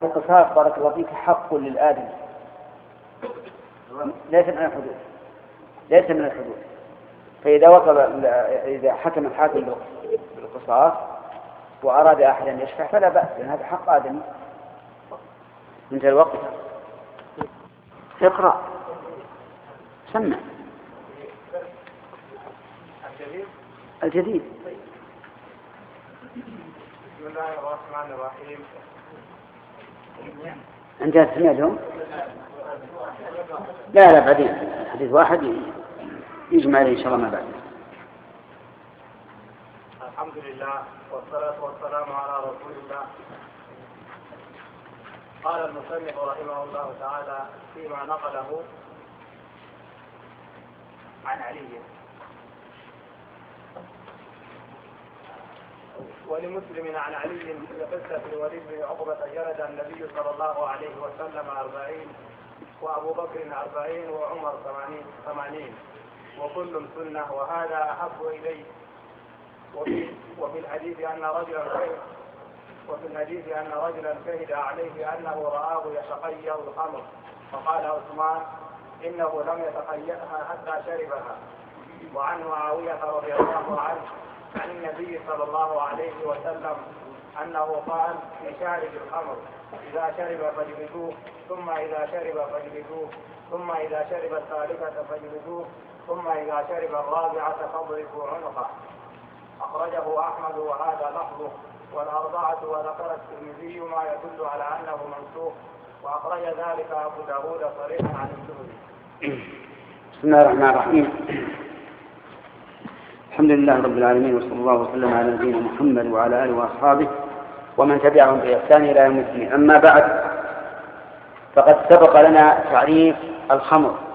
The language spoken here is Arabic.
القصاص بارك الله فيك حق للآدم، ليس من الحدود. فإذا إذا حكم الحاكم بالقصاص وأراد أحد أن يشفع فلا بأس، لأن هذا حق آدمي. انتهى الوقت. اقرأ سمع الجديد. بسم الله الرحمن الرحيم. انت سمعتهم؟ لا بعدين حديث واحد يجمع عليه إن شاء الله ما بعد. الحمد لله والصلاة والسلام على رسول الله. قال المصنف رحمه الله تعالى فيما نقله عن علي: ولمسلم عن علي في قصة الوليد بن عقبة جلد النبي صلى الله عليه وسلم 40 وأبو بكر 40 وعمر 80 وكل سنة، وهذا أحب إليه. وفي الحديث أن رجلا شهد عليه أنه رآه يتقيأ الخمر، فقال عثمان: إنه لم يتقيأها حتى شربها. وعن معاوية رضي الله عنه عن النبي صلى الله عليه وسلم أنه قال في شارب الخمر: إذا شرب فاجلدوه، ثم إذا شرب فاجلدوه، ثم إذا شرب الثالثة فاجلدوه، ثم إذا شرب الرابعة فاضربوا عنقه. أخرجه أحمد وهذا لفظه والأربعة، وذكر الترمذي ما يدل على أنه منسوخ، وأخرج ذلك أبو داود صريحا عن الزهري. بسم الله الرحمن الرحيم. الحمد لله رب العالمين، وصلى الله وسلم على نبينا محمد وعلى آله وأصحابه ومن تبعهم بإحسان إلى يوم الدين. أما بعد، فقد سبق لنا تعريف الخمر